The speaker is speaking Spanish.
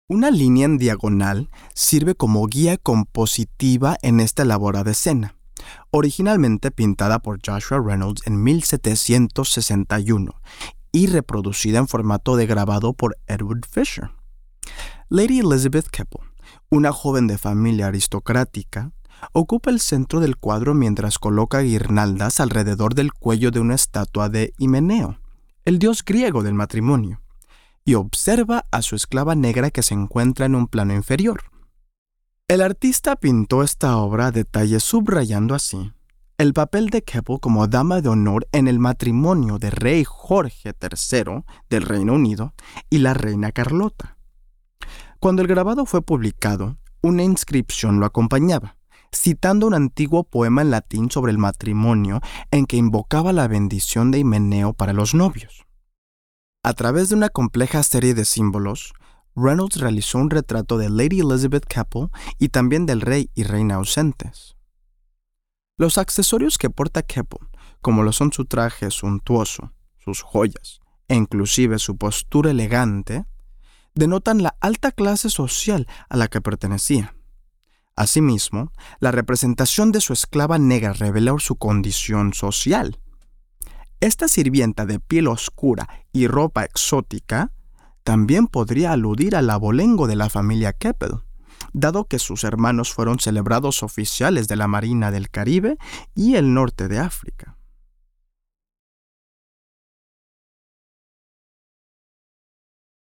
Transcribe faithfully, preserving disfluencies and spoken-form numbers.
Una línea en diagonal sirve como guía compositiva en esta elaborada escena, originalmente pintada por Joshua Reynolds en mil setecientos sesenta y uno y reproducida en formato de grabado por Edward Fisher. Lady Elizabeth Keppel, una joven de familia aristocrática, ocupa el centro del cuadro mientras coloca guirnaldas alrededor del cuello de una estatua de Himeneo, el dios griego del matrimonio, y observa a su esclava negra que se encuentra en un plano inferior. El artista pintó esta obra a detalle subrayando así el papel de Keppel como dama de honor en el matrimonio de rey Jorge tercero del Reino Unido y la reina Carlota. Cuando el grabado fue publicado, una inscripción lo acompañaba, citando un antiguo poema en latín sobre el matrimonio en que invocaba la bendición de Himeneo para los novios. A través de una compleja serie de símbolos, Reynolds realizó un retrato de Lady Elizabeth Keppel y también del rey y reina ausentes. Los accesorios que porta Keppel, como lo son su traje suntuoso, sus joyas e inclusive su postura elegante, denotan la alta clase social a la que pertenecía. Asimismo, la representación de su esclava negra revela su condición social. Esta sirvienta de piel oscura y ropa exótica también podría aludir al abolengo de la familia Keppel, dado que sus hermanos fueron celebrados oficiales de la Marina del Caribe y el norte de África.